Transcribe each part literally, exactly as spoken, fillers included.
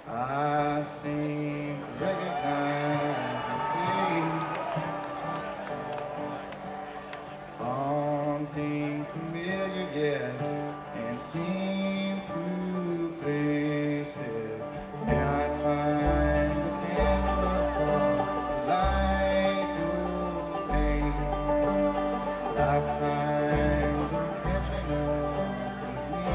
I seem to recognize your face, haunting familiar yet, and seem to place it. May I find the candle for light your pain? Lifetimes are catching up with me.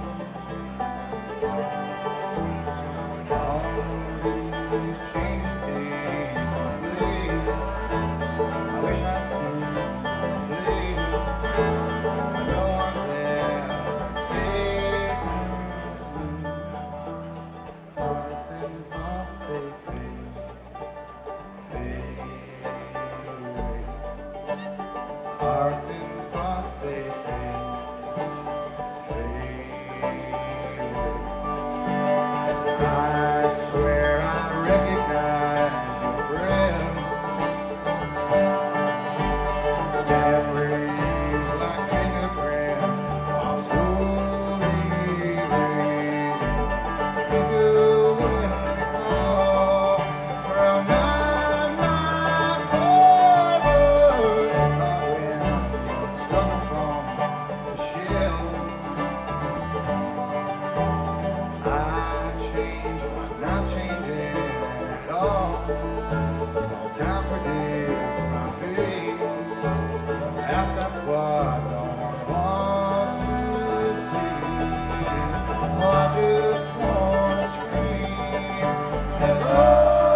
All these changes take place. I wish I'd seen a place where no one's ever taken me. Hearts and thoughts they fade, fade away. Hearts and thoughts they fade, fade away. I swear I recognize your breath. Memories like fingerprints are slowly erasing. If you wouldn't recall, well, not my forward. It's hard when you're stuck upon the shelf. I change, but not changing at all. Small town predicts my fate. Perhaps that's what no one wants to see. Oh, I just wanna scream, hello,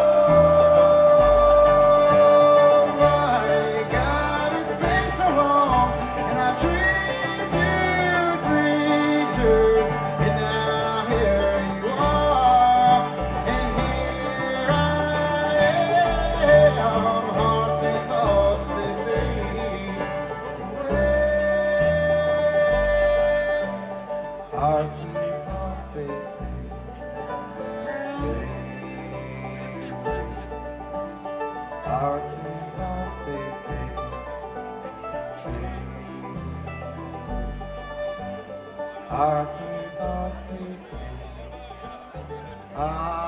my God, it's been so long, and I dreamed you'd return, and now here you are, and here I am. Hearts and thoughts they fade away. Hearts and thoughts they fade, fade away. Hearts and thoughts they fade, fade away. Hearts and thoughts they fade. Ah.